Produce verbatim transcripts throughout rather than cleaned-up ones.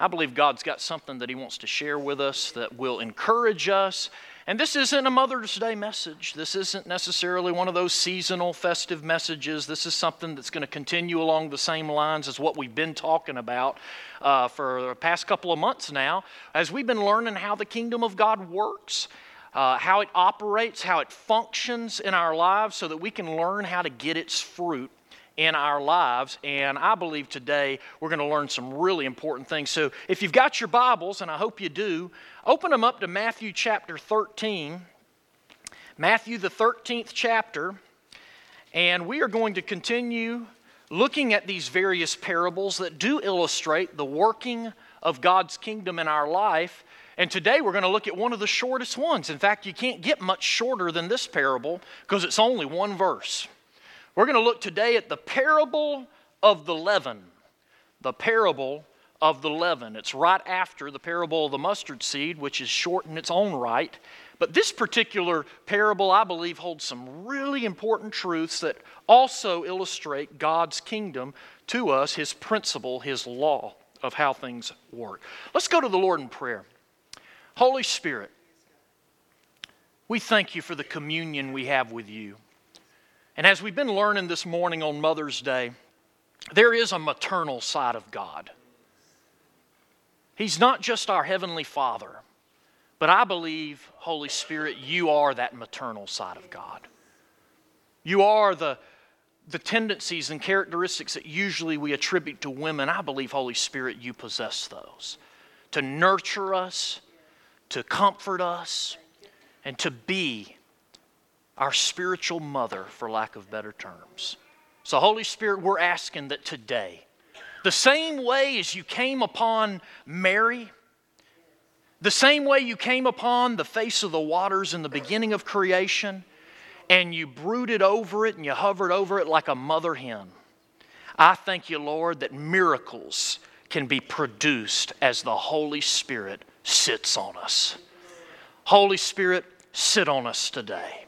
I believe God's got something that He wants to share with us that will encourage us. And this isn't a Mother's Day message. This isn't necessarily one of those seasonal festive messages. This is something that's going to continue along the same lines as what we've been talking about uh, for the past couple of months now, as we've been learning how the kingdom of God works, uh, how it operates, how it functions in our lives, so that we can learn how to get its fruit in our lives. And I believe today we're going to learn some really important things. So if you've got your Bibles, and I hope you do, open them up to Matthew chapter thirteen. Matthew the thirteenth chapter. And we are going to continue looking at these various parables that do illustrate the working of God's kingdom in our life. And today we're going to look at one of the shortest ones. In fact, you can't get much shorter than this parable because it's only one verse. We're going to look today at the parable of the leaven. The parable of the leaven. It's right after the parable of the mustard seed, which is short in its own right. But this particular parable, I believe, holds some really important truths that also illustrate God's kingdom to us, His principle, His law of how things work. Let's go to the Lord in prayer. Holy Spirit, we thank You for the communion we have with You. And as we've been learning this morning on Mother's Day, there is a maternal side of God. He's not just our Heavenly Father, but I believe, Holy Spirit, You are that maternal side of God. You are the, the tendencies and characteristics that usually we attribute to women. I believe, Holy Spirit, You possess those. To nurture us, to comfort us, and to be our spiritual mother, for lack of better terms. So, Holy Spirit, we're asking that today, the same way as You came upon Mary, the same way You came upon the face of the waters in the beginning of creation, and You brooded over it and You hovered over it like a mother hen, I thank You, Lord, that miracles can be produced as the Holy Spirit sits on us. Holy Spirit, sit on us today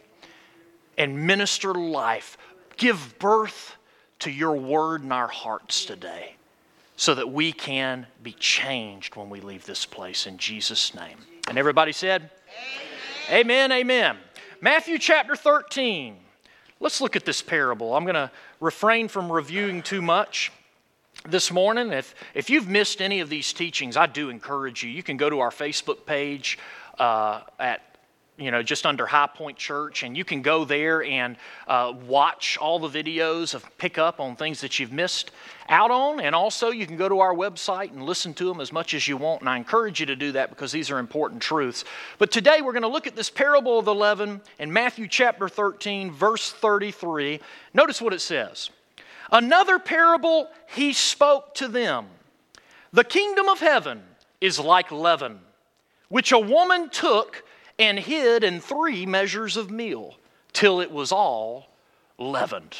and minister life. Give birth to Your word in our hearts today so that we can be changed when we leave this place in Jesus' name. And everybody said, Amen, amen. amen. Matthew chapter thirteen. Let's look at this parable. I'm going to refrain from reviewing too much this morning. If, if you've missed any of these teachings, I do encourage you. You can go to our Facebook page uh, at you know, just under High Point Church, and you can go there and uh, watch all the videos of pick up on things that you've missed out on, and also you can go to our website and listen to them as much as you want, and I encourage you to do that because these are important truths. But today we're going to look at this parable of the leaven in Matthew chapter thirteen, verse thirty-three. Notice what it says. Another parable He spoke to them. The kingdom of heaven is like leaven, which a woman took and hid in three measures of meal, till it was all leavened.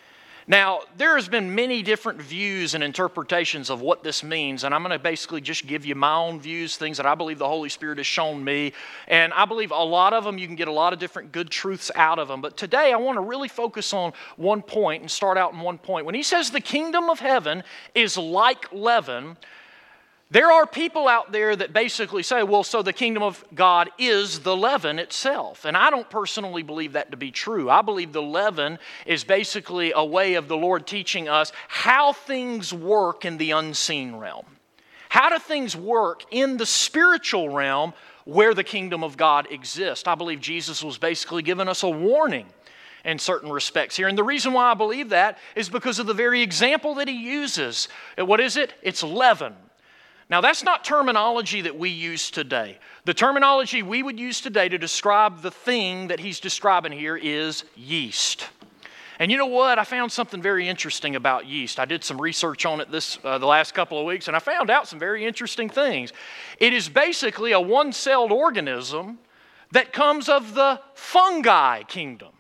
Now, there has been many different views and interpretations of what this means, and I'm going to basically just give you my own views, things that I believe the Holy Spirit has shown me, and I believe a lot of them, you can get a lot of different good truths out of them. But today, I want to really focus on one point and start out in one point. When He says the kingdom of heaven is like leaven, there are people out there that basically say, well, so the kingdom of God is the leaven itself. And I don't personally believe that to be true. I believe the leaven is basically a way of the Lord teaching us how things work in the unseen realm. How do things work in the spiritual realm where the kingdom of God exists? I believe Jesus was basically giving us a warning in certain respects here. And the reason why I believe that is because of the very example that He uses. What is it? It's leaven. Now, that's not terminology that we use today. The terminology we would use today to describe the thing that He's describing here is yeast. And you know what? I found something very interesting about yeast. I did some research on it this uh, the last couple of weeks, and I found out some very interesting things. It is basically a one-celled organism that comes of the fungi kingdom.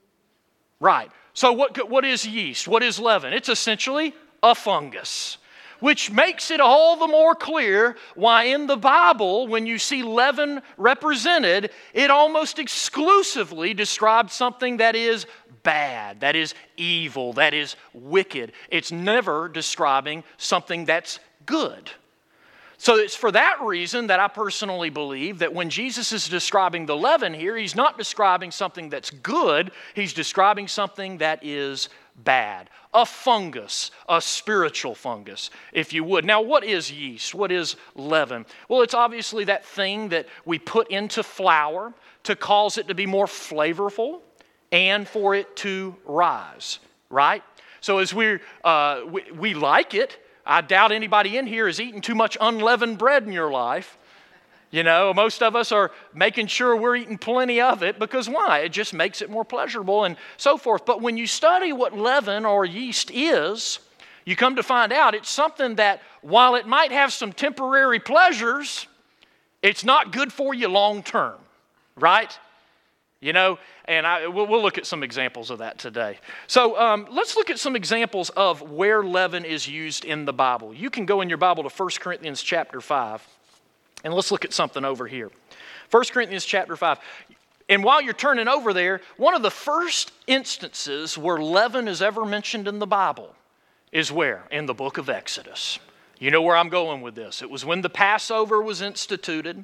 Right. So what, what is yeast? What is leaven? It's essentially a fungus, which makes it all the more clear why in the Bible, when you see leaven represented, it almost exclusively describes something that is bad, that is evil, that is wicked. It's never describing something that's good. So it's for that reason that I personally believe that when Jesus is describing the leaven here, he's not describing something that's good, he's describing something that is bad. A fungus, a spiritual fungus, if you would. Now, what is yeast? What is leaven? Well, it's obviously that thing that we put into flour to cause it to be more flavorful and for it to rise, right? So as we're, uh, we, we like it, I doubt anybody in here has eaten too much unleavened bread in your life. You know, most of us are making sure we're eating plenty of it because why? It just makes it more pleasurable and so forth. But when you study what leaven or yeast is, you come to find out it's something that while it might have some temporary pleasures, it's not good for you long term, right? You know, and I, we'll, we'll look at some examples of that today. So um, let's look at some examples of where leaven is used in the Bible. You can go in your Bible to First Corinthians chapter five, and let's look at something over here. First Corinthians chapter five. And while you're turning over there, one of the first instances where leaven is ever mentioned in the Bible is where? In the book of Exodus. You know where I'm going with this. It was when the Passover was instituted.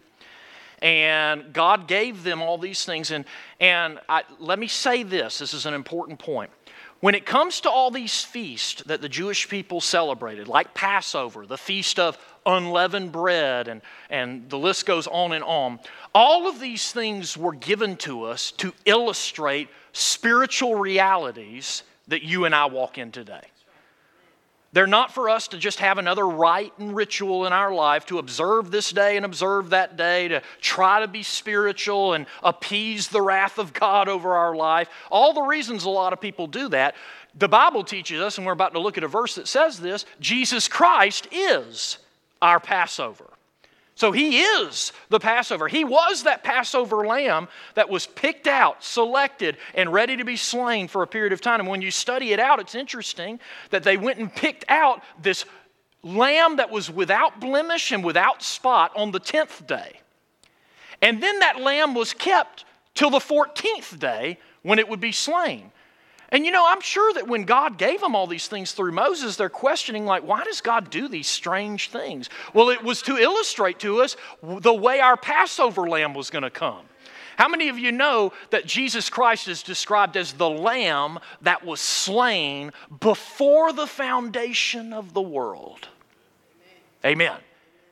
And God gave them all these things. And, and I, let me say this. This is an important point. When it comes to all these feasts that the Jewish people celebrated, like Passover, the Feast of Unleavened Bread, and, and the list goes on and on, all of these things were given to us to illustrate spiritual realities that you and I walk in today. They're not for us to just have another rite and ritual in our life to observe this day and observe that day, to try to be spiritual and appease the wrath of God over our life. All the reasons a lot of people do that. The Bible teaches us, and we're about to look at a verse that says this, Jesus Christ is our Passover. So He is the Passover. He was that Passover lamb that was picked out, selected, and ready to be slain for a period of time. And when you study it out, it's interesting that they went and picked out this lamb that was without blemish and without spot on the tenth day. And then that lamb was kept till the fourteenth day when it would be slain. And you know, I'm sure that when God gave them all these things through Moses, they're questioning like, why does God do these strange things? Well, it was to illustrate to us the way our Passover lamb was going to come. How many of you know that Jesus Christ is described as the lamb that was slain before the foundation of the world? Amen. Amen.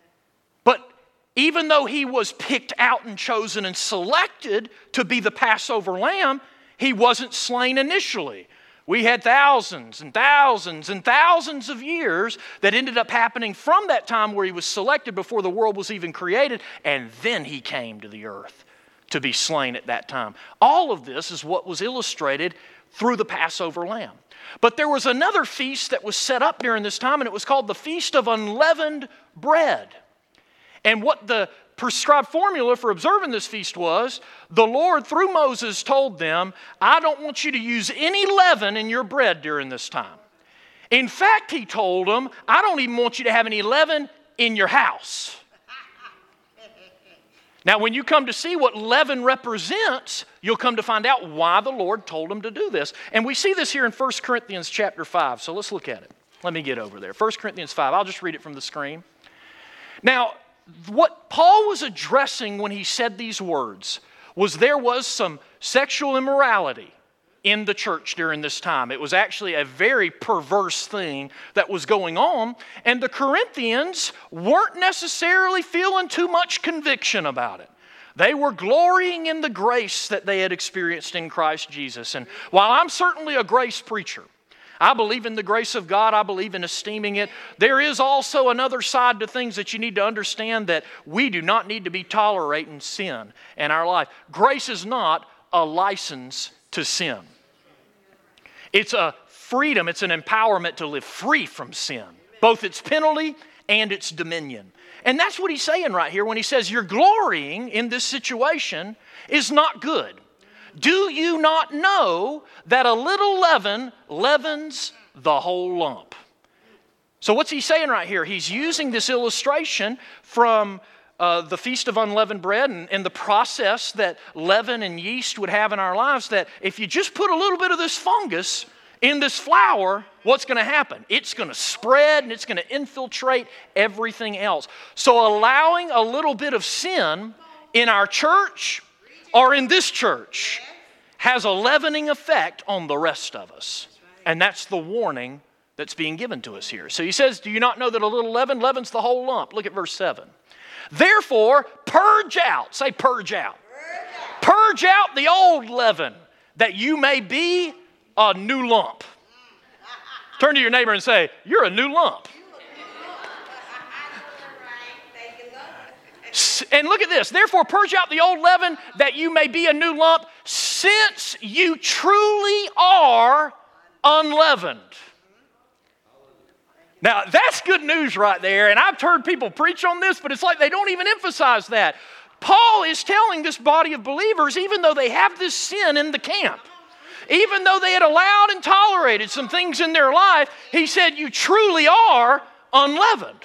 But even though He was picked out and chosen and selected to be the Passover lamb, He wasn't slain initially. We had thousands and thousands and thousands of years that ended up happening from that time where He was selected before the world was even created, and then He came to the earth to be slain at that time. All of this is what was illustrated through the Passover lamb. But there was another feast that was set up during this time, and it was called the Feast of Unleavened Bread. And what the prescribed formula for observing this feast was, the Lord through Moses told them, I don't want you to use any leaven in your bread during this time. In fact, He told them, I don't even want you to have any leaven in your house. Now, when you come to see what leaven represents, you'll come to find out why the Lord told them to do this. And we see this here in First Corinthians chapter five, so let's look at it. Let me get over there. First Corinthians five, I'll just read it from the screen. Now, what Paul was addressing when he said these words was there was some sexual immorality in the church during this time. It was actually a very perverse thing that was going on, and the Corinthians weren't necessarily feeling too much conviction about it. They were glorying in the grace that they had experienced in Christ Jesus. And while I'm certainly a grace preacher, I believe in the grace of God. I believe in esteeming it. There is also another side to things that you need to understand, that we do not need to be tolerating sin in our life. Grace is not a license to sin. It's a freedom. It's an empowerment to live free from sin, both its penalty and its dominion. And that's what he's saying right here when he says you're glorying in this situation is not good. Do you not know that a little leaven leavens the whole lump? So what's he saying right here? He's using this illustration from uh, the Feast of Unleavened Bread and, and the process that leaven and yeast would have in our lives, that if you just put a little bit of this fungus in this flour, what's going to happen? It's going to spread and it's going to infiltrate everything else. So allowing a little bit of sin in our church or in this church has a leavening effect on the rest of us. And that's the warning that's being given to us here. So he says, do you not know that a little leaven leavens the whole lump? Look at verse seven. Therefore, purge out. Say purge out. Purge out, purge out the old leaven, that you may be a new lump. Turn to your neighbor and say, you're a new lump. And look at this. Therefore, purge out the old leaven, that you may be a new lump, since you truly are unleavened. Now, that's good news right there, and I've heard people preach on this, but it's like they don't even emphasize that. Paul is telling this body of believers, even though they have this sin in the camp, even though they had allowed and tolerated some things in their life, he said, you truly are unleavened.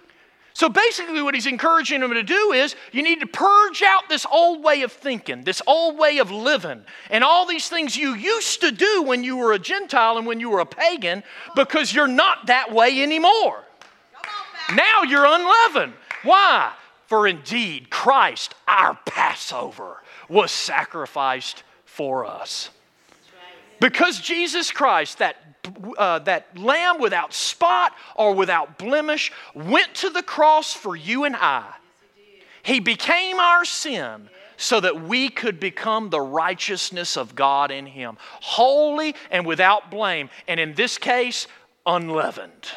So basically what he's encouraging them to do is you need to purge out this old way of thinking, this old way of living, and all these things you used to do when you were a Gentile and when you were a pagan, because you're not that way anymore. Now you're unleavened. Why? For indeed Christ, our Passover, was sacrificed for us. Because Jesus Christ, that Uh, that lamb without spot or without blemish, went to the cross for you and I. He became our sin so that we could become the righteousness of God in Him, holy and without blame, and in this case, unleavened.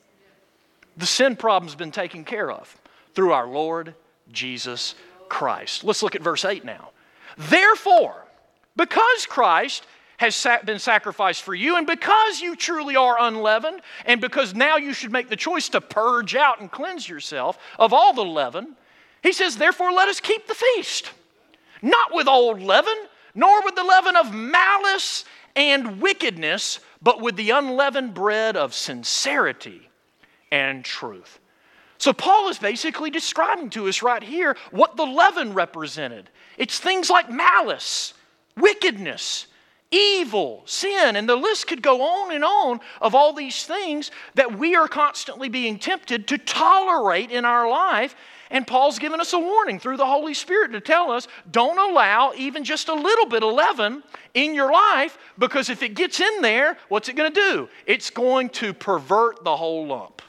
The sin problem's been taken care of through our Lord Jesus Christ. Let's look at verse eight now. Therefore, because Christ has been sacrificed for you, and because you truly are unleavened, and because now you should make the choice to purge out and cleanse yourself of all the leaven, he says, therefore let us keep the feast, not with old leaven, nor with the leaven of malice and wickedness, but with the unleavened bread of sincerity and truth. So Paul is basically describing to us right here what the leaven represented. It's things like malice, wickedness, evil, sin, and the list could go on and on of all these things that we are constantly being tempted to tolerate in our life. And Paul's given us a warning through the Holy Spirit to tell us, don't allow even just a little bit of leaven in your life, because if it gets in there, what's it going to do? It's going to pervert the whole lump.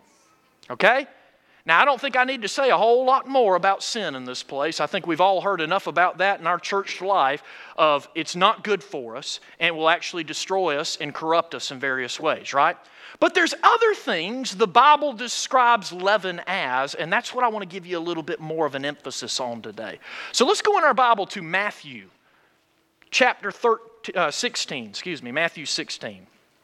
Okay? Now, I don't think I need to say a whole lot more about sin in this place. I think we've all heard enough about that in our church life of it's not good for us and will actually destroy us and corrupt us in various ways, right? But there's other things the Bible describes leaven as, and that's what I want to give you a little bit more of an emphasis on today. So let's go in our Bible to Matthew chapter thirteen, uh, sixteen, excuse me, Matthew sixteen.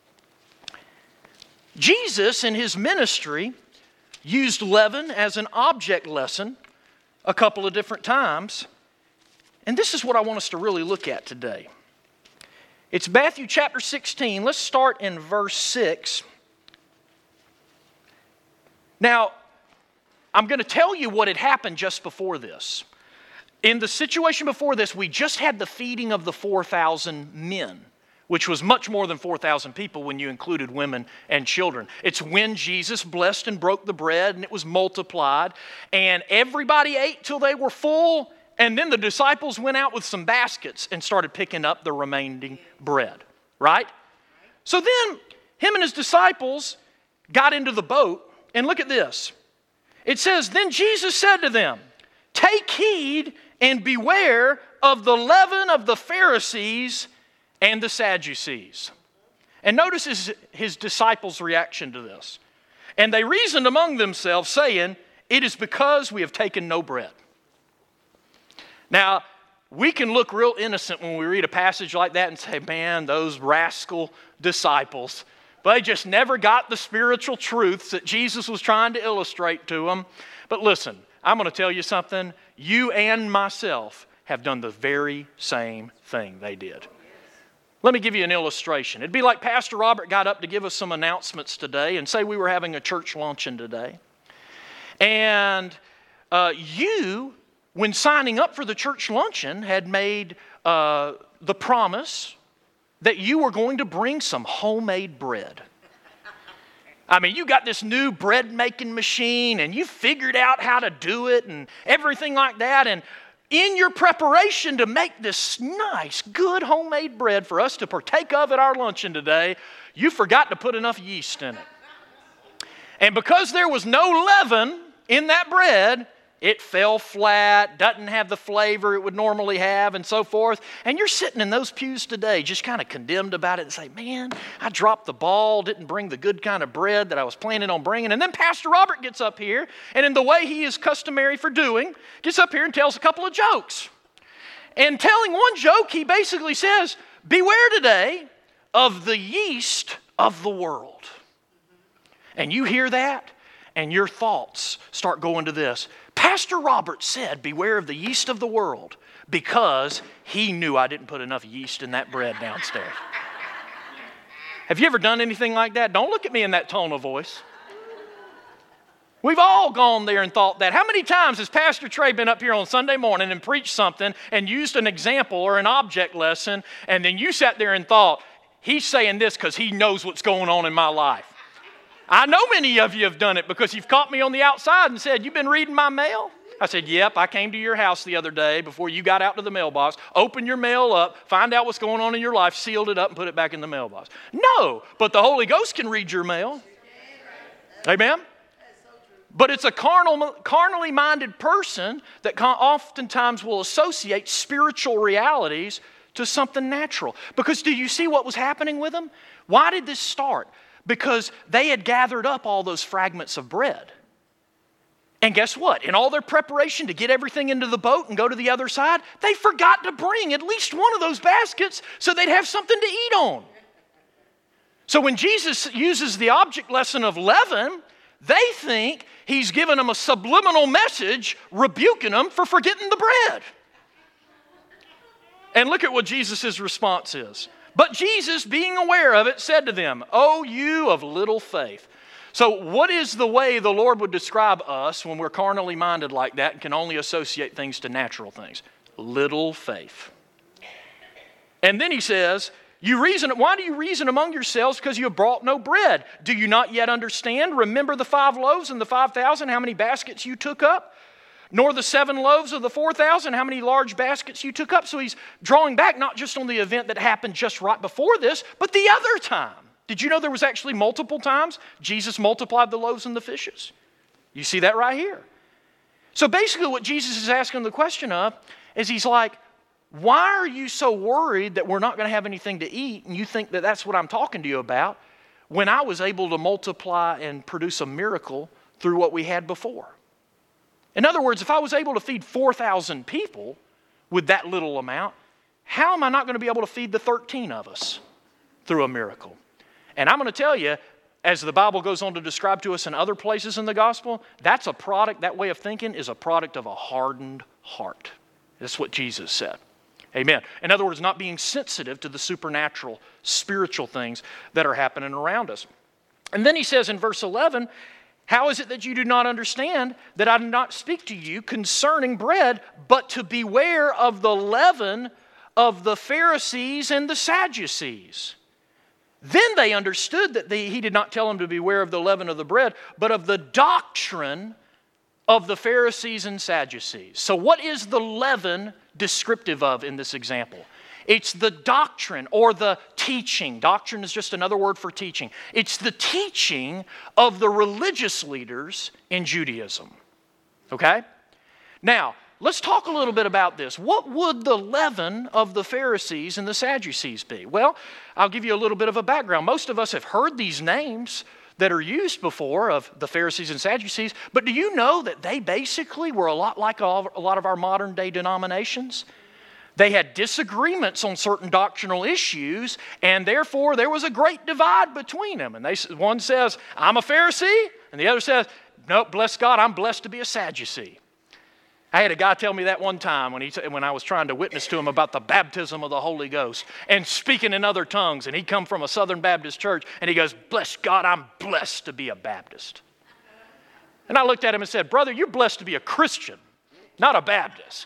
Jesus in His ministry used leaven as an object lesson a couple of different times. And this is what I want us to really look at today. It's Matthew chapter sixteen. Let's start in verse six. Now, I'm going to tell you what had happened just before this. In the situation before this, we just had the feeding of the four thousand men, which was much more than four thousand people when you included women and children. It's when Jesus blessed and broke the bread and it was multiplied, and everybody ate till they were full, and then the disciples went out with some baskets and started picking up the remaining bread, right? So then him and his disciples got into the boat, and look at this. It says, then Jesus said to them, take heed and beware of the leaven of the Pharisees and the Sadducees. And notice his, his disciples' reaction to this. And they reasoned among themselves, saying, it is because we have taken no bread. Now, we can look real innocent when we read a passage like that and say, man, those rascal disciples, they just never got the spiritual truths that Jesus was trying to illustrate to them. But listen, I'm going to tell you something. You and myself have done the very same thing they did. Let me give you an illustration. It'd be like Pastor Robert got up to give us some announcements today and say we were having a church luncheon today. And uh, you, when signing up for the church luncheon, had made uh, the promise that you were going to bring some homemade bread. I mean, you got this new bread making machine and you figured out how to do it and everything like that. And in your preparation to make this nice, good homemade bread for us to partake of at our luncheon today, you forgot to put enough yeast in it. And because there was no leaven in that bread, it fell flat, doesn't have the flavor it would normally have, and so forth. And you're sitting in those pews today just kind of condemned about it and say, man, I dropped the ball, didn't bring the good kind of bread that I was planning on bringing. And then Pastor Robert gets up here, and in the way he is customary for doing, gets up here and tells a couple of jokes. And telling one joke, he basically says, beware today of the yeast of the world. And you hear that, and your thoughts start going to this. Pastor Robert said, beware of the yeast of the world, because he knew I didn't put enough yeast in that bread downstairs. Have you ever done anything like that? Don't look at me in that tone of voice. We've all gone there and thought that. How many times has Pastor Trey been up here on Sunday morning and preached something and used an example or an object lesson, and then you sat there and thought, he's saying this because he knows what's going on in my life. I know many of you have done it because you've caught me on the outside and said, you've been reading my mail? I said, yep, I came to your house the other day before you got out to the mailbox, opened your mail up, find out what's going on in your life, sealed it up, and put it back in the mailbox. No, but the Holy Ghost can read your mail. Amen? But it's a carnal, carnally minded person that oftentimes will associate spiritual realities to something natural. Because do you see what was happening with them? Why did this start? Because they had gathered up all those fragments of bread. And guess what? In all their preparation to get everything into the boat and go to the other side, they forgot to bring at least one of those baskets so they'd have something to eat on. So when Jesus uses the object lesson of leaven, they think he's giving them a subliminal message rebuking them for forgetting the bread. And look at what Jesus' response is. But Jesus, being aware of it, said to them, "O you of little faith." So what is the way the Lord would describe us when we're carnally minded like that and can only associate things to natural things? Little faith. And then he says, "You reason. Why do you reason among yourselves because you have brought no bread? Do you not yet understand? Remember the five loaves and the five thousand, how many baskets you took up? Nor the seven loaves of the four thousand, how many large baskets you took up?" So he's drawing back not just on the event that happened just right before this, but the other time. Did you know there was actually multiple times Jesus multiplied the loaves and the fishes? You see that right here. So basically what Jesus is asking the question of is he's like, why are you so worried that we're not going to have anything to eat and you think that that's what I'm talking to you about when I was able to multiply and produce a miracle through what we had before? In other words, if I was able to feed four thousand people with that little amount, how am I not going to be able to feed the thirteen of us through a miracle? And I'm going to tell you, as the Bible goes on to describe to us in other places in the gospel, that's a product, that way of thinking is a product of a hardened heart. That's what Jesus said. Amen. In other words, not being sensitive to the supernatural, spiritual things that are happening around us. And then he says in verse eleven, "How is it that you do not understand that I do not speak to you concerning bread, but to beware of the leaven of the Pharisees and the Sadducees?" Then they understood that the, he did not tell them to beware of the leaven of the bread, but of the doctrine of the Pharisees and Sadducees. So what is the leaven descriptive of in this example? It's the doctrine or the teaching. Doctrine is just another word for teaching. It's the teaching of the religious leaders in Judaism. Okay? Now, let's talk a little bit about this. What would the leaven of the Pharisees and the Sadducees be? Well, I'll give you a little bit of a background. Most of us have heard these names that are used before of the Pharisees and Sadducees, but do you know that they basically were a lot like a lot of our modern day denominations? They had disagreements on certain doctrinal issues, and therefore there was a great divide between them. And they, one says, "I'm a Pharisee," and the other says, "Nope, bless God, I'm blessed to be a Sadducee." I had a guy tell me that one time when, he, when I was trying to witness to him about the baptism of the Holy Ghost and speaking in other tongues. And he come from a Southern Baptist church, and he goes, "Bless God, I'm blessed to be a Baptist." And I looked at him and said, "Brother, you're blessed to be a Christian, not a Baptist."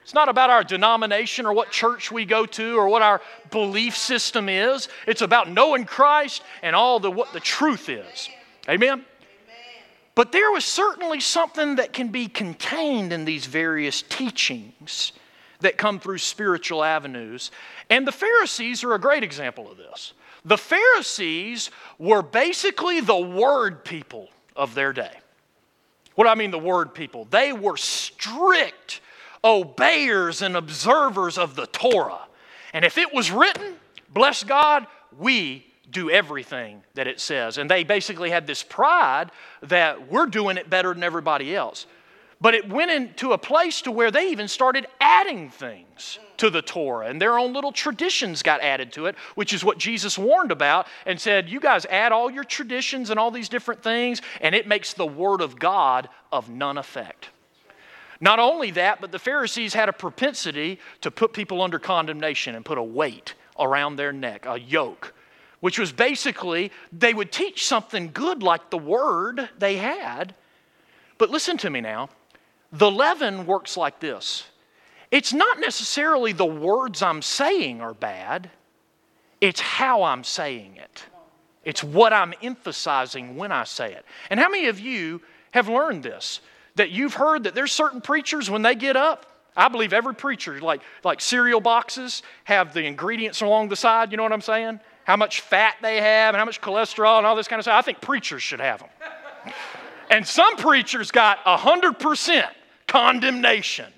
It's not about our denomination or what church we go to or what our belief system is. It's about knowing Christ and all the what the truth is. Amen? But there was certainly something that can be contained in these various teachings that come through spiritual avenues. And the Pharisees are a great example of this. The Pharisees were basically the word people of their day. What do I mean the word people? They were strict obeyers and observers of the Torah. And if it was written, bless God, we do everything that it says. And they basically had this pride that we're doing it better than everybody else. But it went into a place to where they even started adding things to the Torah. And their own little traditions got added to it, which is what Jesus warned about and said, you guys add all your traditions and all these different things, and it makes the Word of God of none effect. Not only that, but the Pharisees had a propensity to put people under condemnation and put a weight around their neck, a yoke, which was basically they would teach something good like the Word they had. But listen to me now. The leaven works like this. It's not necessarily the words I'm saying are bad. It's how I'm saying it. It's what I'm emphasizing when I say it. And how many of you have learned this? That you've heard that there's certain preachers when they get up, I believe every preacher, like, like cereal boxes, have the ingredients along the side, you know what I'm saying? How much fat they have and how much cholesterol and all this kind of stuff. I think preachers should have them. And some preachers got one hundred percent condemnation.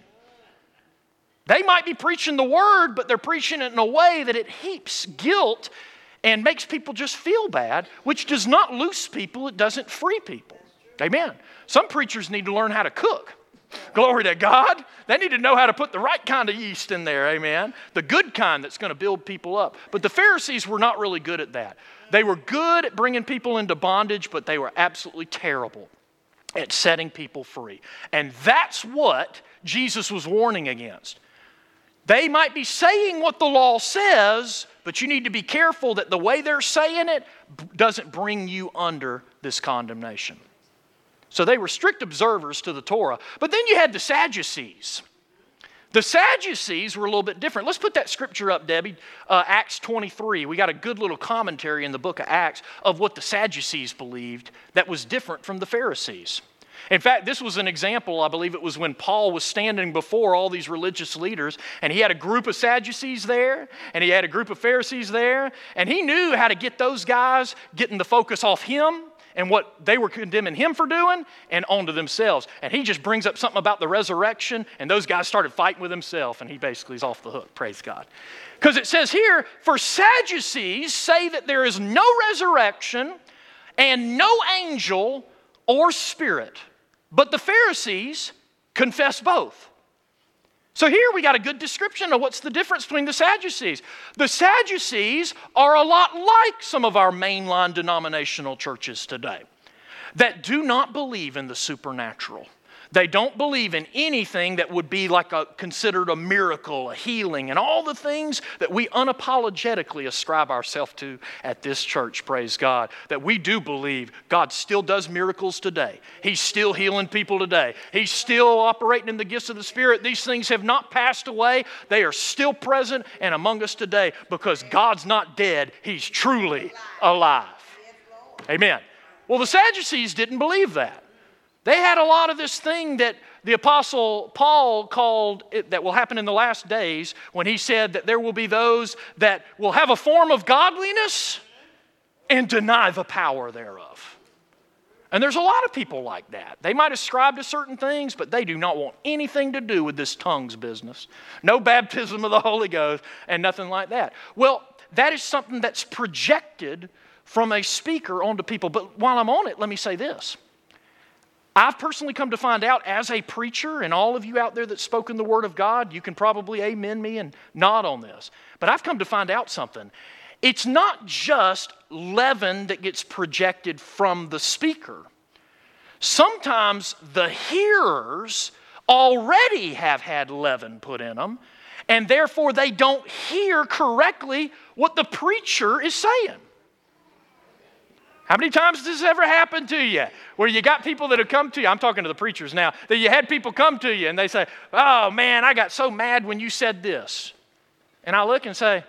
They might be preaching the word, but they're preaching it in a way that it heaps guilt and makes people just feel bad, which does not loose people, it doesn't free people. Amen. Some preachers need to learn how to cook. Glory to God. They need to know how to put the right kind of yeast in there, amen. The good kind that's going to build people up. But the Pharisees were not really good at that. They were good at bringing people into bondage, but they were absolutely terrible at setting people free. And that's what Jesus was warning against. They might be saying what the law says, but you need to be careful that the way they're saying it doesn't bring you under this condemnation. So they were strict observers to the Torah. But then you had the Sadducees. The Sadducees were a little bit different. Let's put that scripture up, Debbie. Uh, Acts twenty-three. We got a good little commentary in the book of Acts of what the Sadducees believed that was different from the Pharisees. In fact, this was an example, I believe it was when Paul was standing before all these religious leaders, and he had a group of Sadducees there, and he had a group of Pharisees there, and he knew how to get those guys getting the focus off him and what they were condemning him for doing and onto themselves. And he just brings up something about the resurrection, and those guys started fighting with himself, and he basically is off the hook, praise God. Because it says here, for Sadducees say that there is no resurrection and no angel or spirit. But the Pharisees confess both. So here we got a good description of what's the difference between the Sadducees. The Sadducees are a lot like some of our mainline denominational churches today that do not believe in the supernatural. They don't believe in anything that would be like a considered a miracle, a healing, and all the things that we unapologetically ascribe ourselves to at this church, praise God. That we do believe God still does miracles today. He's still healing people today. He's still operating in the gifts of the Spirit. These things have not passed away. They are still present and among us today because God's not dead. He's truly alive. Amen. Well, the Sadducees didn't believe that. They had a lot of this thing that the Apostle Paul called, it, that will happen in the last days, when he said that there will be those that will have a form of godliness and deny the power thereof. And there's a lot of people like that. They might ascribe to certain things, but they do not want anything to do with this tongues business. No baptism of the Holy Ghost and nothing like that. Well, that is something that's projected from a speaker onto people. But while I'm on it, let me say this. I've personally come to find out as a preacher, and all of you out there that's spoken the Word of God, you can probably amen me and nod on this. But I've come to find out something. It's not just leaven that gets projected from the speaker. Sometimes the hearers already have had leaven put in them, and therefore they don't hear correctly what the preacher is saying. How many times has this ever happened to you? Where you got people that have come to you, I'm talking to the preachers now, that you had people come to you and they say, oh man, I got so mad when you said this. And I look and say,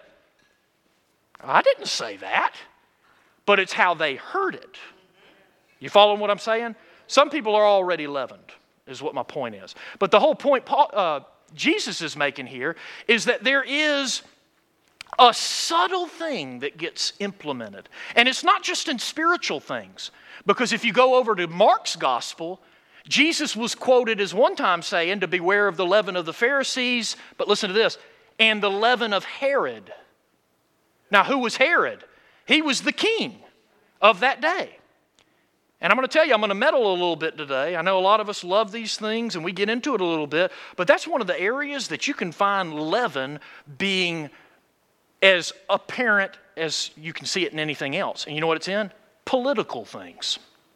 I didn't say that. But it's how they heard it. You following what I'm saying? Some people are already leavened, is what my point is. But the whole point Paul, uh, Jesus is making here is that there is a subtle thing that gets implemented. And it's not just in spiritual things. Because if you go over to Mark's gospel, Jesus was quoted as one time saying to beware of the leaven of the Pharisees, but listen to this, and the leaven of Herod. Now, who was Herod? He was the king of that day. And I'm going to tell you, I'm going to meddle a little bit today. I know a lot of us love these things and we get into it a little bit, but that's one of the areas that you can find leaven being as apparent as you can see it in anything else. And you know what it's in? Political things.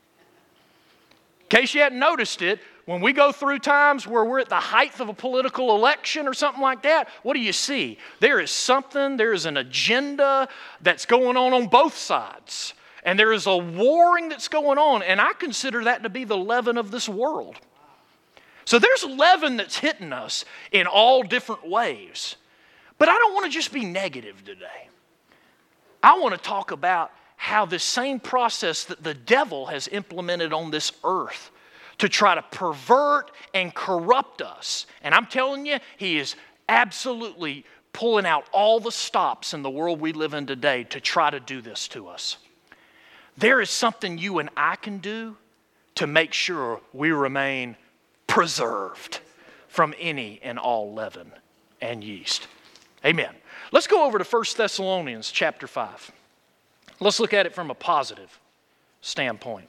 In case you hadn't noticed it, when we go through times where we're at the height of a political election or something like that, what do you see? There is something, there is an agenda that's going on on both sides. And there is a warring that's going on, and I consider that to be the leaven of this world. So there's leaven that's hitting us in all different ways. But I don't want to just be negative today. I want to talk about how this same process that the devil has implemented on this earth to try to pervert and corrupt us. And I'm telling you, he is absolutely pulling out all the stops in the world we live in today to try to do this to us. There is something you and I can do to make sure we remain preserved from any and all leaven and yeast. Amen. Let's go over to First Thessalonians chapter five. Let's look at it from a positive standpoint.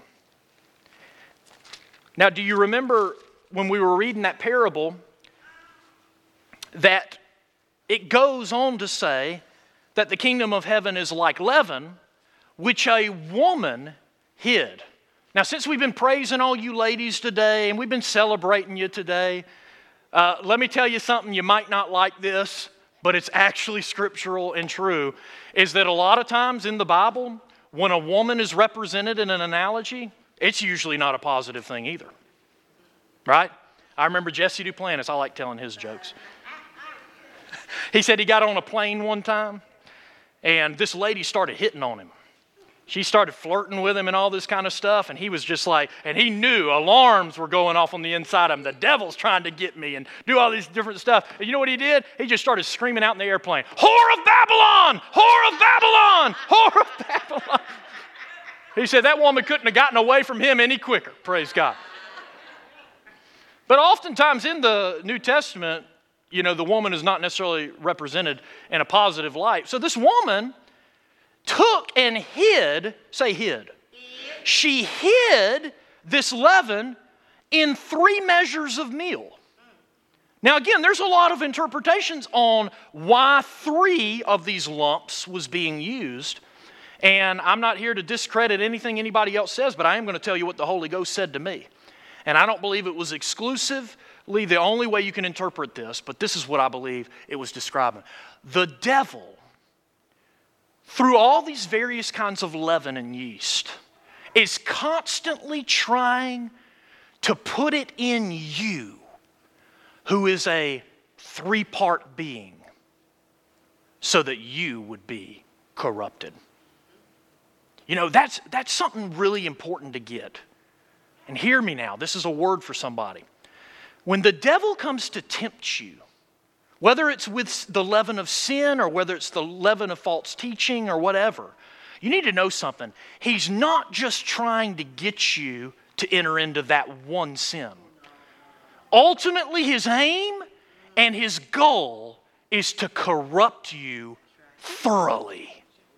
Now, do you remember when we were reading that parable that it goes on to say that the kingdom of heaven is like leaven, which a woman hid. Now, since we've been praising all you ladies today and we've been celebrating you today, uh, let me tell you something, you might not like this, but it's actually scriptural and true, is that a lot of times in the Bible, when a woman is represented in an analogy, it's usually not a positive thing either. Right? I remember Jesse Duplantis, I like telling his jokes. He said he got on a plane one time, and this lady started hitting on him. She started flirting with him and all this kind of stuff, and he was just like, and he knew alarms were going off on the inside of him. The devil's trying to get me and do all these different stuff. And you know what he did? He just started screaming out in the airplane, "Whore of Babylon! Whore of Babylon! Whore of Babylon!" He said that woman couldn't have gotten away from him any quicker. Praise God. But oftentimes in the New Testament, you know, the woman is not necessarily represented in a positive light. So this woman took and hid, say hid. She hid this leaven in three measures of meal. Now again, there's a lot of interpretations on why three of these lumps was being used. And I'm not here to discredit anything anybody else says, but I am going to tell you what the Holy Ghost said to me. And I don't believe it was exclusively the only way you can interpret this, but this is what I believe it was describing. The devil, through all these various kinds of leaven and yeast, is constantly trying to put it in you, who is a three-part being, so that you would be corrupted. You know, that's, that's something really important to get. And hear me now, this is a word for somebody. When the devil comes to tempt you, whether it's with the leaven of sin or whether it's the leaven of false teaching or whatever, you need to know something. He's not just trying to get you to enter into that one sin. Ultimately, his aim and his goal is to corrupt you thoroughly.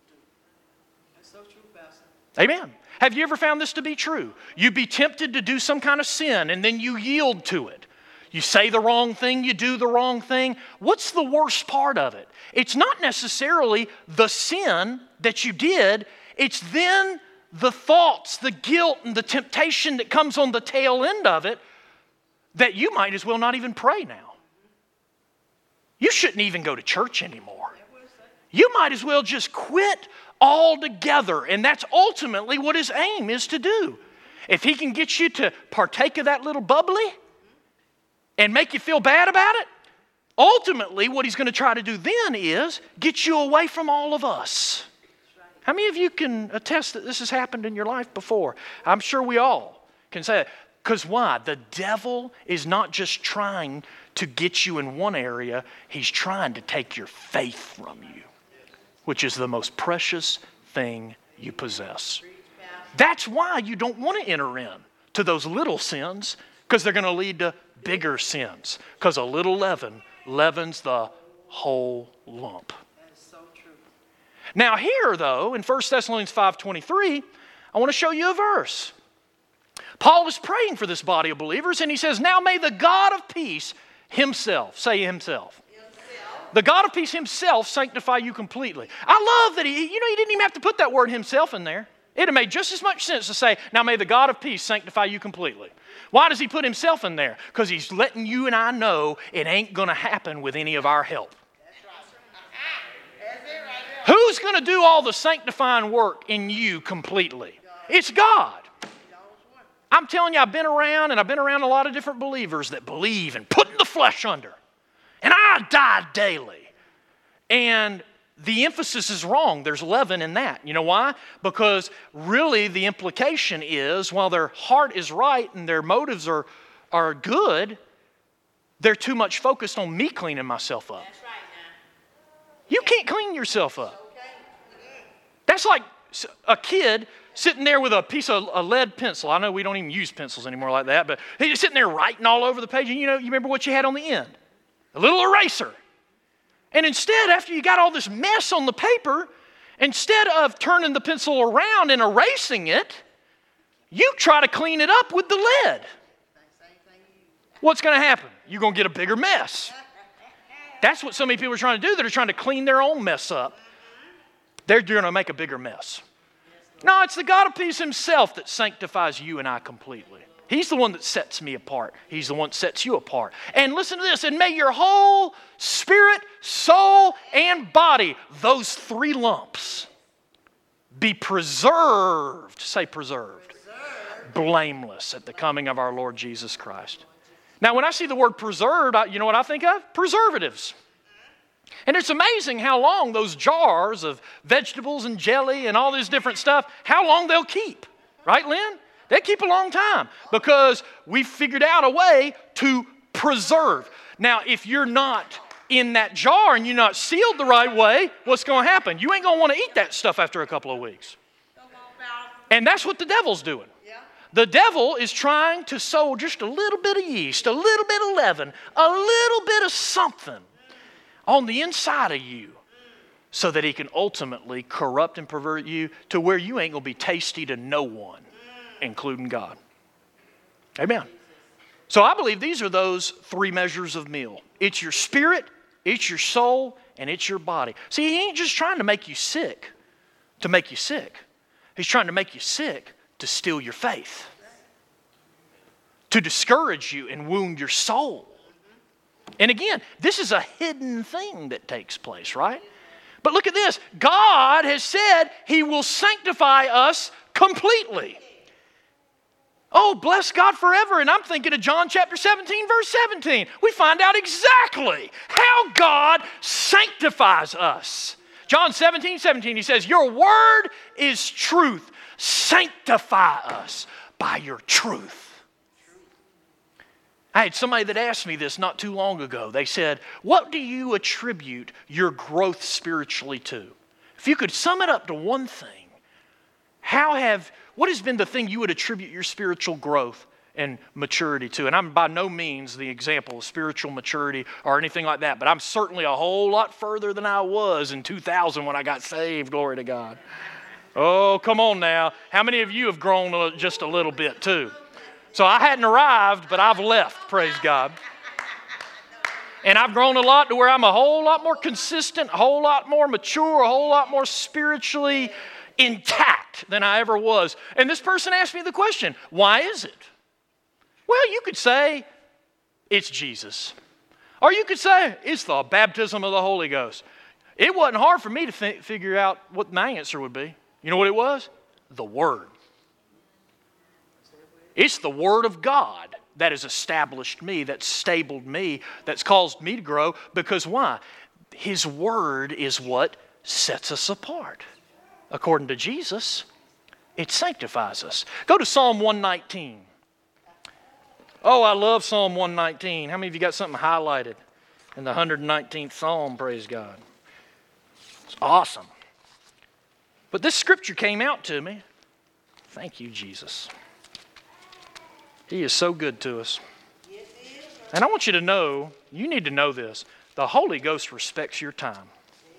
Amen. Have you ever found this to be true? You'd be tempted to do some kind of sin and then you yield to it. You say the wrong thing, you do the wrong thing. What's the worst part of it? It's not necessarily the sin that you did. It's then the thoughts, the guilt, and the temptation that comes on the tail end of it that you might as well not even pray now. You shouldn't even go to church anymore. You might as well just quit all together. And that's ultimately what his aim is to do. If he can get you to partake of that little bubbly and make you feel bad about it, ultimately what he's going to try to do then is get you away from all of us. How many of you can attest that this has happened in your life before? I'm sure we all can say that. Because why? The devil is not just trying to get you in one area, he's trying to take your faith from you, which is the most precious thing you possess. That's why you don't want to enter in to those little sins, because they're going to lead to bigger sins. Because a little leaven leavens the whole lump. That is so true. Now here, though, in First Thessalonians five twenty-three, I want to show you a verse. Paul is praying for this body of believers, and he says, now may the God of peace himself, say himself. himself. The God of peace himself sanctify you completely. I love that he, you know, he didn't even have to put that word himself in there. It would have made just as much sense to say, now may the God of peace sanctify you completely. Why does he put himself in there? Because he's letting you and I know it ain't going to happen with any of our help. That's it right there. Who's going to do all the sanctifying work in you completely? It's God. I'm telling you, I've been around, and I've been around a lot of different believers that believe in putting the flesh under. And I die daily. And the emphasis is wrong. There's leaven in that. You know why? Because really the implication is, while their heart is right and their motives are, are good, they're too much focused on me cleaning myself up. That's right now. You can't clean yourself up. That's like a kid sitting there with a piece of a lead pencil. I know we don't even use pencils anymore like that, but he's sitting there writing all over the page. And you know, you remember what you had on the end? A little eraser. And instead, after you got all this mess on the paper, instead of turning the pencil around and erasing it, you try to clean it up with the lead. What's going to happen? You're going to get a bigger mess. That's what so many people are trying to do. They're trying to clean their own mess up. They're going to make a bigger mess. No, it's the God of peace himself that sanctifies you and I completely. He's the one that sets me apart. He's the one that sets you apart. And listen to this, and may your whole spirit, soul, and body, those three lumps, be preserved, say preserved, preserved. blameless at the coming of our Lord Jesus Christ. Now, when I see the word preserved, I, you know what I think of? Preservatives. And it's amazing how long those jars of vegetables and jelly and all this different stuff, how long they'll keep. Right, Lynn? They keep a long time because we figured out a way to preserve. Now, if you're not in that jar and you're not sealed the right way, what's going to happen? You ain't going to want to eat that stuff after a couple of weeks. And that's what the devil's doing. The devil is trying to sow just a little bit of yeast, a little bit of leaven, a little bit of something on the inside of you so that he can ultimately corrupt and pervert you to where you ain't going to be tasty to no one, including God. Amen. So I believe these are those three measures of meal. It's your spirit, it's your soul, and it's your body. See, he ain't just trying to make you sick to make you sick. He's trying to make you sick to steal your faith, to discourage you and wound your soul. And again, this is a hidden thing that takes place, right? But look at this. God has said he will sanctify us completely. Oh, bless God forever. And I'm thinking of John chapter seventeen, verse seventeen. We find out exactly how God sanctifies us. John seventeen, seventeen, he says, your word is truth. Sanctify us by your truth. I had somebody that asked me this not too long ago. They said, what do you attribute your growth spiritually to? If you could sum it up to one thing, how have, what has been the thing you would attribute your spiritual growth and maturity to? And I'm by no means the example of spiritual maturity or anything like that, but I'm certainly a whole lot further than I was in two thousand when I got saved, glory to God. Oh, come on now. How many of you have grown just a little bit too? So I hadn't arrived, but I've left, praise God. And I've grown a lot to where I'm a whole lot more consistent, a whole lot more mature, a whole lot more spiritually intact than I ever was. And this person asked me the question, why is it? Well, you could say it's Jesus. Or you could say it's the baptism of the Holy Ghost. It wasn't hard for me to fi- figure out what my answer would be. You know what it was? The Word. It's the Word of God that has established me, that's stabled me, that's caused me to grow. Because why? His Word is what sets us apart. According to Jesus, it sanctifies us. Go to Psalm one nineteen. Oh, I love Psalm one nineteen. How many of you got something highlighted in the one hundred nineteenth Psalm? Praise God. It's awesome. But this scripture came out to me. Thank you, Jesus. He is so good to us. And I want you to know, you need to know this, the Holy Ghost respects your time.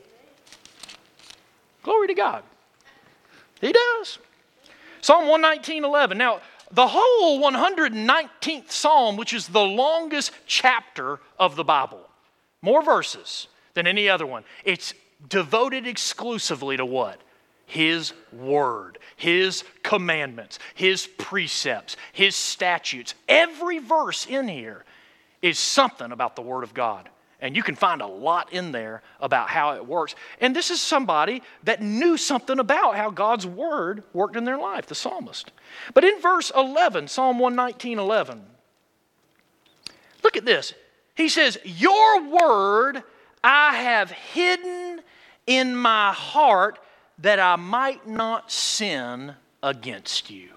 Glory to God. He does. Psalm one nineteen, eleven. Now, the whole one hundred nineteenth Psalm, which is the longest chapter of the Bible, more verses than any other one, it's devoted exclusively to what? His Word, His commandments, His precepts, His statutes. Every verse in here is something about the Word of God. And you can find a lot in there about how it works. And this is somebody that knew something about how God's Word worked in their life, the psalmist. But in verse eleven, Psalm one nineteen, eleven, look at this. He says, "Your Word I have hidden in my heart that I might not sin against you."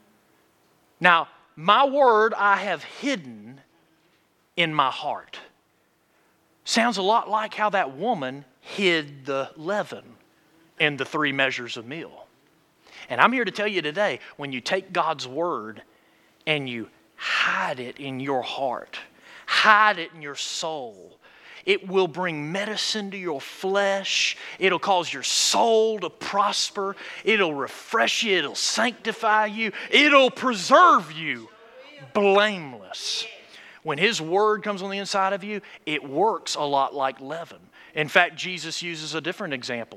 Now, my Word I have hidden in my heart. Sounds a lot like how that woman hid the leaven in the three measures of meal. And I'm here to tell you today, when you take God's Word and you hide it in your heart, hide it in your soul, it will bring medicine to your flesh. It'll cause your soul to prosper. It'll refresh you. It'll sanctify you. It'll preserve you blameless. When His Word comes on the inside of you, it works a lot like leaven. In fact, Jesus uses a different example.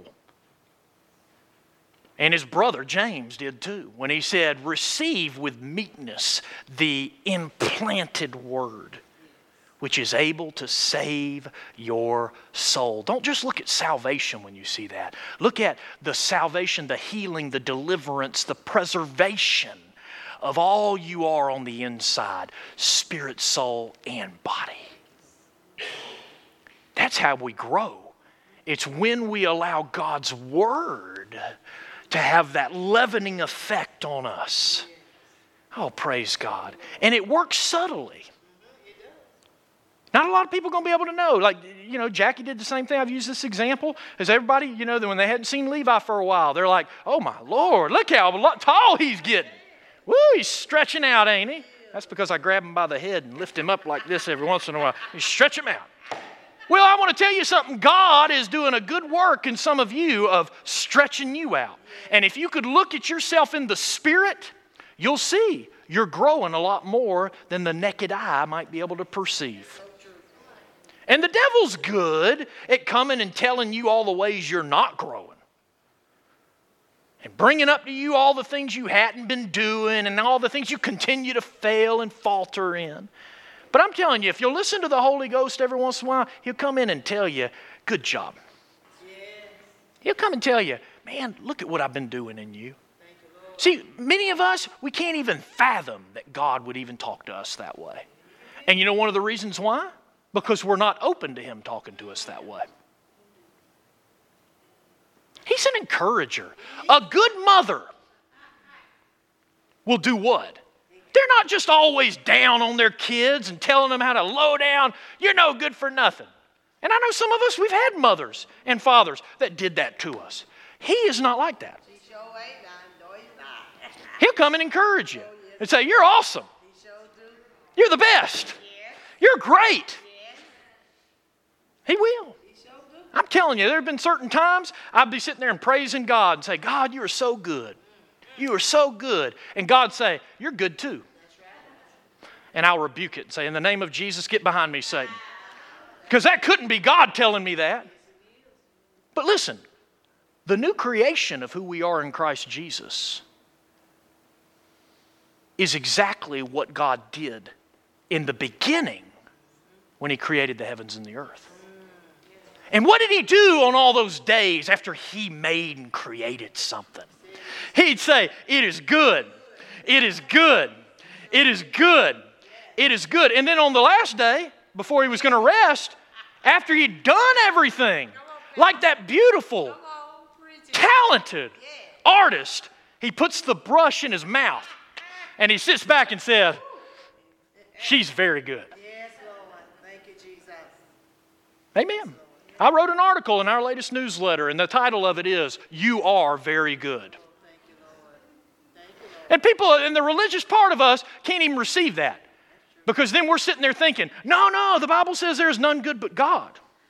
And his brother James did too, when he said, "Receive with meekness the implanted Word, which is able to save your soul." Don't just look at salvation when you see that. Look at the salvation, the healing, the deliverance, the preservation of all you are on the inside, spirit, soul, and body. That's how we grow. It's when we allow God's Word to have that leavening effect on us. Oh, praise God. And it works subtly. Not a lot of people are going to be able to know. Like, you know, Jackie did the same thing. I've used this example. As everybody, you know, when they hadn't seen Levi for a while, they're like, "Oh my Lord, look how tall he's getting. Woo, he's stretching out, ain't he?" That's because I grab him by the head and lift him up like this every once in a while. You stretch him out. Well, I want to tell you something. God is doing a good work in some of you of stretching you out. And if you could look at yourself in the Spirit, you'll see you're growing a lot more than the naked eye might be able to perceive. And the devil's good at coming and telling you all the ways you're not growing. And bringing up to you all the things you hadn't been doing and all the things you continue to fail and falter in. But I'm telling you, if you'll listen to the Holy Ghost every once in a while, He'll come in and tell you, "Good job." He'll come and tell you, "Man, look at what I've been doing in you." See, many of us, we can't even fathom that God would even talk to us that way. And you know one of the reasons why? Because we're not open to Him talking to us that way. He's an encourager. A good mother will do what? They're not just always down on their kids and telling them how to low down. "You're no good for nothing." And I know some of us, we've had mothers and fathers that did that to us. He is not like that. He'll come and encourage you and say, "You're awesome. You're the best. You're great." He will. I'm telling you, there have been certain times I'd be sitting there and praising God and say, "God, you are so good. You are so good." And God say, "You're good too." And I'll rebuke it and say, "In the name of Jesus, get behind me, Satan." Because that couldn't be God telling me that. But listen, the new creation of who we are in Christ Jesus is exactly what God did in the beginning when He created the heavens and the earth. And what did he do on all those days after he made and created something? He'd say, it is good. It is good. It is good. It is good. And then on the last day, before he was going to rest, after he'd done everything, like that beautiful, talented artist, he puts the brush in his mouth and he sits back and said, she's very good. Yes, Lord. Thank you, Jesus. Amen. I wrote an article in our latest newsletter, and the title of it is, You Are Very Good. Thank you, Lord. Thank you, Lord. And people in the religious part of us can't even receive that. Because then we're sitting there thinking, no, no, the Bible says there's none good but God.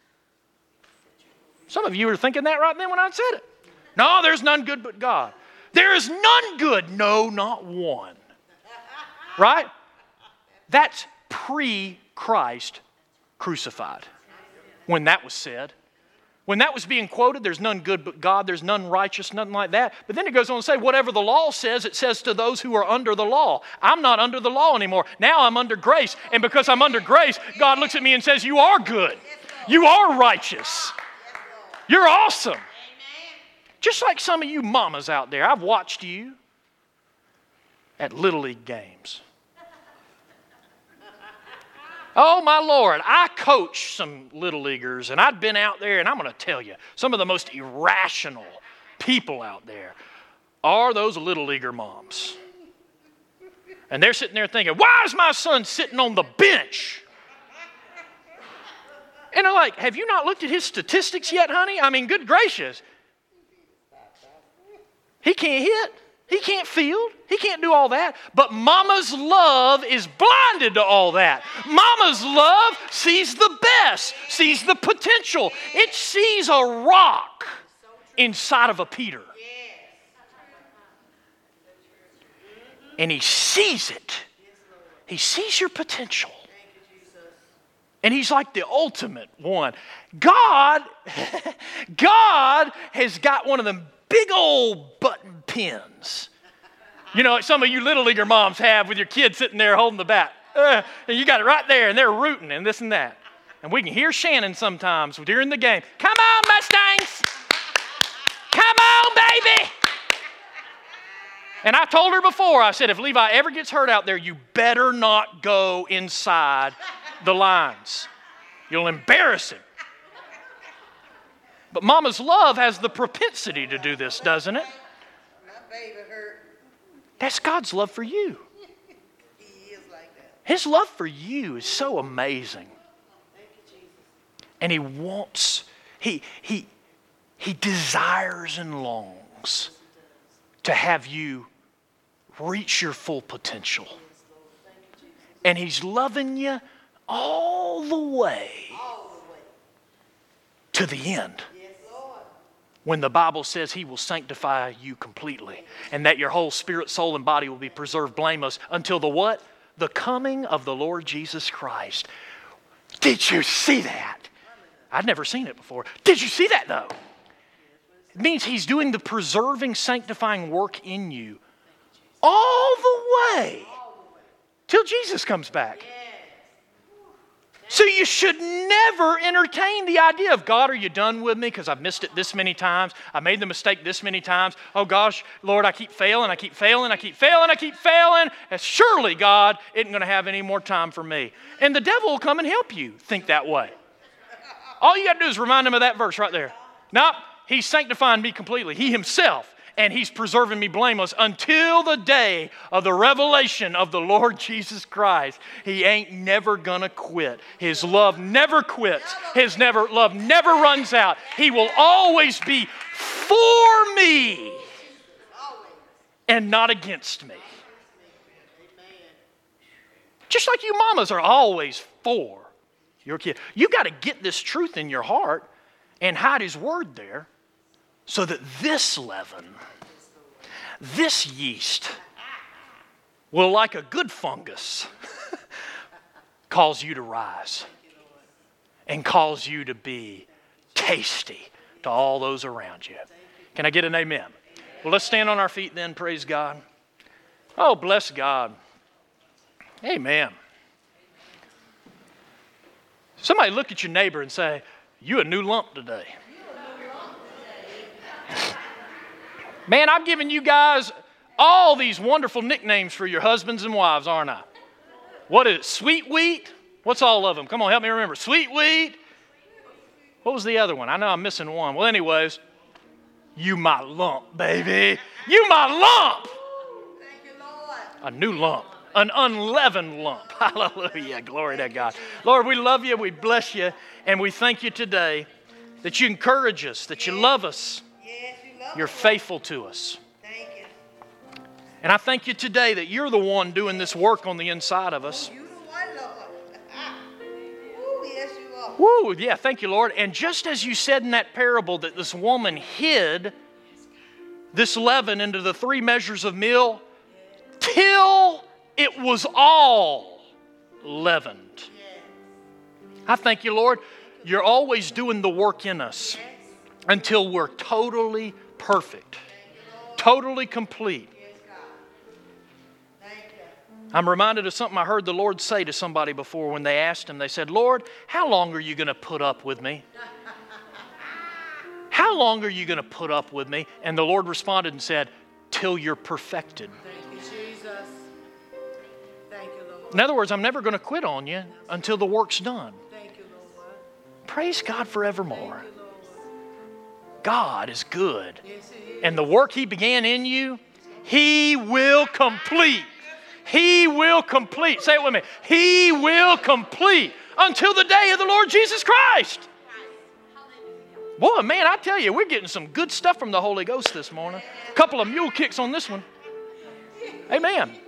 Some of you are thinking that right then when I said it. No, there's none good but God. There is none good, no, not one. Right? That's pre-Christ crucified. When that was said. When that was being quoted, there's none good but God, there's none righteous, nothing like that. But then it goes on to say, whatever the law says, it says to those who are under the law. I'm not under the law anymore. Now I'm under grace. And because I'm under grace, God looks at me and says, you are good. You are righteous. You're awesome. Just like some of you mamas out there, I've watched you at Little League games. Oh, my Lord, I coach some Little Leaguers, and I'd been out there, and I'm going to tell you, some of the most irrational people out there are those Little Leaguer moms. And they're sitting there thinking, why is my son sitting on the bench? And I'm like, have you not looked at his statistics yet, honey? I mean, good gracious. He can't hit. He can't field. He can't do all that. But mama's love is blinded to all that. Mama's love sees the best, sees the potential. It sees a rock inside of a Peter. And he sees it. He sees your potential. And he's like the ultimate one. God, God has got one of them big old button pins. You know, some of you Little Leaguer moms have with your kids sitting there holding the bat. Uh, and you got it right there, and they're rooting and this and that. And we can hear Shannon sometimes during the game. Come on, Mustangs! Come on, baby! And I told her before, I said, if Levi ever gets hurt out there, you better not go inside the lines. You'll embarrass him. But mama's love has the propensity to do this, doesn't it? My baby hurt. That's God's love for you. He is like that. His love for you is so amazing. Thank you, Jesus. And he wants, he, he, he desires and longs to have you reach your full potential. And he's loving you all the way All the way. to the end. Yes, Lord. When the Bible says he will sanctify you completely and that your whole spirit, soul, and body will be preserved blameless until the what? The coming of the Lord Jesus Christ. Did you see that? I'd never seen it before. Did you see that though? It means he's doing the preserving, sanctifying work in you all the way till Jesus comes back. So you should never entertain the idea of, God, are you done with me because I've missed it this many times? I made the mistake this many times. Oh gosh, Lord, I keep failing, I keep failing, I keep failing, I keep failing. And surely God isn't going to have any more time for me. And the devil will come and help you think that way. All you got to do is remind him of that verse right there. Nope, he's sanctifying me completely. He himself. And he's preserving me blameless until the day of the revelation of the Lord Jesus Christ. He ain't never gonna quit. His love never quits. His never love never runs out. He will always be for me and not against me. Just like you mamas are always for your kid. You got to get this truth in your heart and hide his word there, so that this leaven, this yeast, will, like a good fungus, cause you to rise and cause you to be tasty to all those around you. Can I get an amen? Well, let's stand on our feet then, praise God. Oh, bless God. Amen. Somebody look at your neighbor and say, You a new lump today. Man, I've given you guys all these wonderful nicknames for your husbands and wives, aren't I? What is it? Sweet wheat? What's all of them? Come on, help me remember. Sweet wheat. What was the other one? I know I'm missing one. Well, anyways, you my lump, baby. You my lump. Thank you, Lord. A new lump. An unleavened lump. Hallelujah. Glory to God. Lord, we love you. We bless you. And we thank you today that you encourage us, that you love us. Yes, you love You're us. faithful to us. Thank you. And I thank you today that you're the one doing this work on the inside of us. You the one, Lord. Ooh, yes, you are. Woo, yeah, thank you, Lord. And just as you said in that parable that this woman hid this leaven into the three measures of meal till it was all leavened. I thank you, Lord. You're always doing the work in us until we're totally perfect, totally complete. Yes, God. Thank you. I'm reminded of something I heard the Lord say to somebody before when they asked him. They said, Lord, how long are you going to put up with me? How long are you going to put up with me? And the Lord responded and said, till you're perfected. Thank you, Jesus. Thank you, Lord. In other words, I'm never going to quit on you until the work's done. Thank you, Lord. Praise God forevermore. Thank you, Lord. God is good. Yes, it is. And the work He began in you, He will complete. He will complete. Say it with me. He will complete until the day of the Lord Jesus Christ. Boy, man, I tell you, we're getting some good stuff from the Holy Ghost this morning. A couple of mule kicks on this one. Amen.